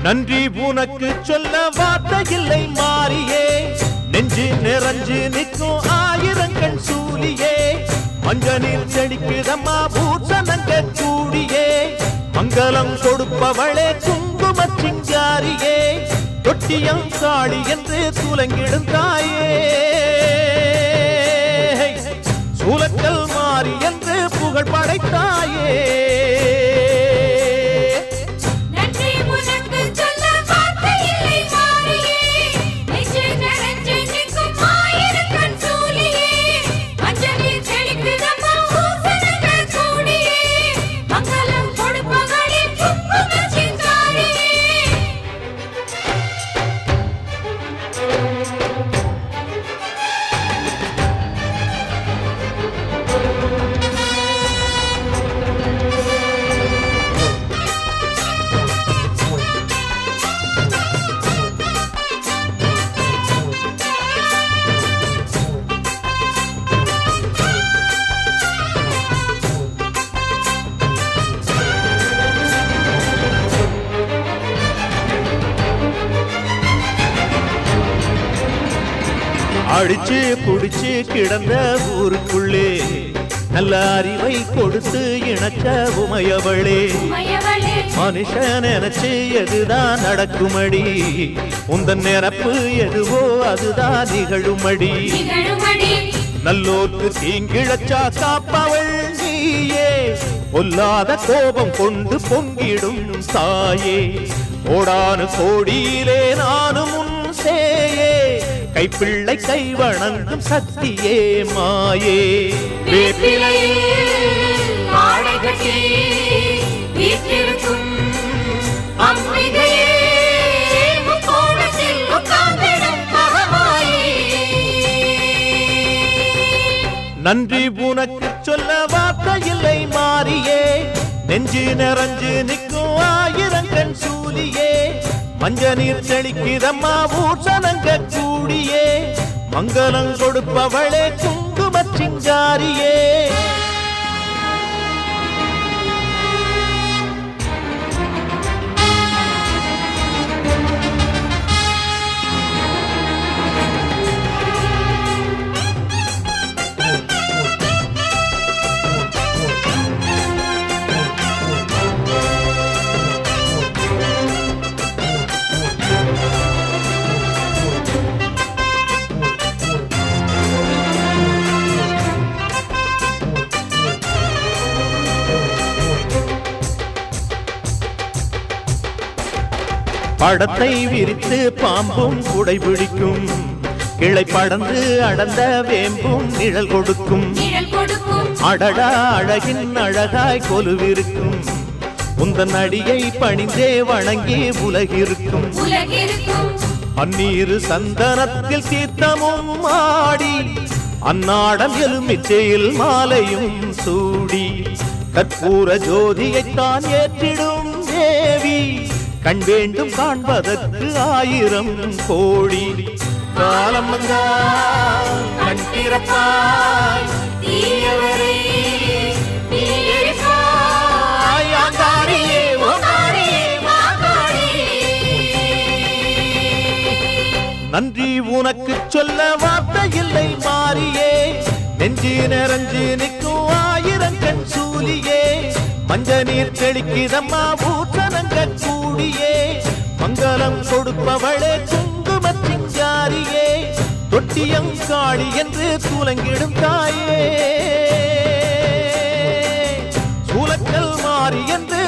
நன்றி உனக்கு சொல்ல வார்த்தை இல்லை மாறியே நெஞ்சு நிறைஞ்சு நிற்கும் ஆயிரங்கள் சூலியே மஞ்சனில் செடிக்குதம்மா பூசணங்க கூடியே மங்களம் கொடுப்பவளே குங்கும சிங்காரியே தொட்டியம் காளி என்று துலங்கிடும் தாயே சூலக்கல் மாறி என்று புகழ் படைத்தாயே அடிச்சு குடிச்சு கிடந்த ஊருக்குள்ளே நல்ல அறிவை கொடுத்து இணைச்ச உமையவளே மனுஷன் நினைச்சு எதுதான் நடக்குமடி உந்தன் நிரப்பு எதுவோ அதுதான் நிகழுமடி நல்லோர்க்கு தீங்கிழச்சா காப்பவள் நீயே பொல்லாத கோபம் கொண்டு பொங்கிடும் தாயே கோடானு கோடியிலே நானும் உன் சேயே கைப்பிள்ளை கை வணங்கும் சக்தியே மாயே நன்றி உனக்கு சொல்ல வார்த்தை இல்லை மாறியே நெஞ்சு நிறைஞ்சு நிற்கும் ஆயிரங்கள் சூலியே மஞ்ச நீர் செழிக்கிறம்மா பூசணங்க கூடியே மங்களம் கொடுப்பவளே குங்கும சிங்காரியே படத்தை விரித்து பாம்பும் குடை பிடிக்கும் கிளை படந்து அடர்ந்த வேம்பும் நிழல் கொடுக்கும் அடடா அழகின் அழகாய் கொலுவிருக்கும் உந்தன் அடியை பணிந்தே வணங்கி உலகிருக்கும் அந்நீரு சந்தனத்தில் தீர்த்தமும் ஆடி அந்நாடம் எலுமிச்சையில் மாலையும் சூடி கற்பூர ஜோதியைத்தான் ஏற்றிடும் தேவி கண் வேண்டும் காண்பதற்கு ஆயிரம் கோடி காலம் வந்தால் கண் திறப்பாய் தீயவரே நன்றி உனக்கு சொல்ல வார்த்தை இல்லை மாறியே நெஞ்சு நிறைஞ்சு நிற்கும் ஆயிரங்கள் சூலியே மஞ்ச நீர் செழிக்கிறம்மா பூசணங்க கூடியே மங்களம் கொடுப்பவளே குங்கும சிங்காரியே தொட்டியம் காளி என்று துலங்கிடும் தாயே சூலக்கல் மாறி என்று